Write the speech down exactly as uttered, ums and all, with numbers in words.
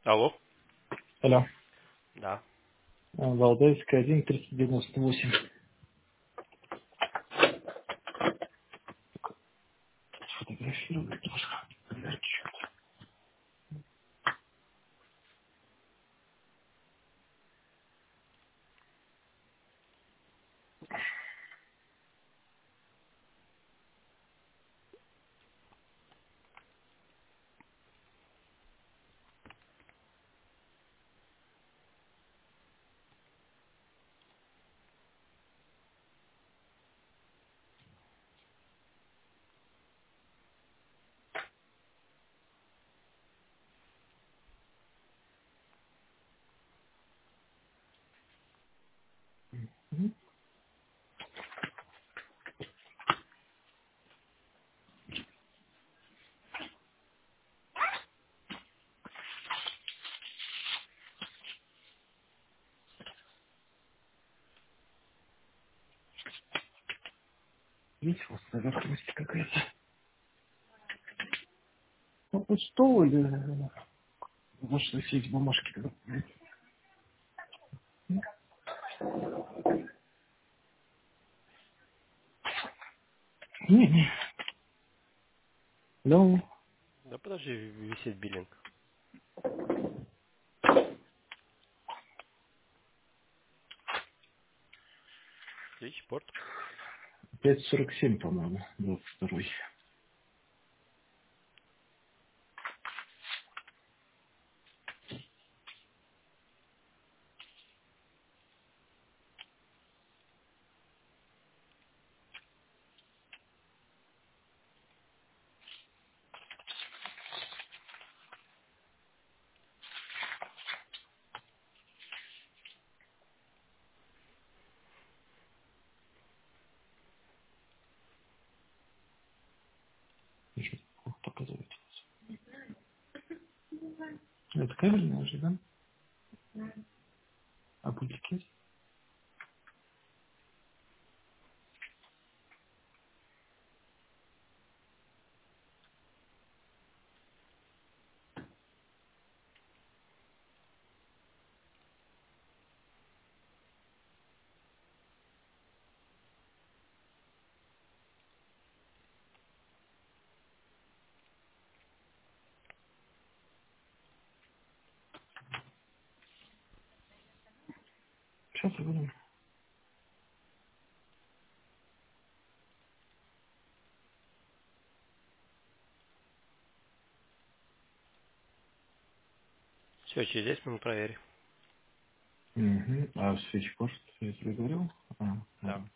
Алло? Алло. Да. А, Валдайская, один триста девяносто восемь. Сфотографирую тоже. Мгм. Видите, у вас поверхность какая-то. Ну, вот стол или э, может есть бумажки. Не, не. Ну, Да подожди, висит биллинг. Видишь, порт? пять сорок семь, по-моему, двадцать второй. Еще плохо показывает. Это кабельная же, да? А пультики? Сейчас я буду. Все, через десять минут проверь. Угу. А свечпорт, я тебе говорил? А, Да. ладно.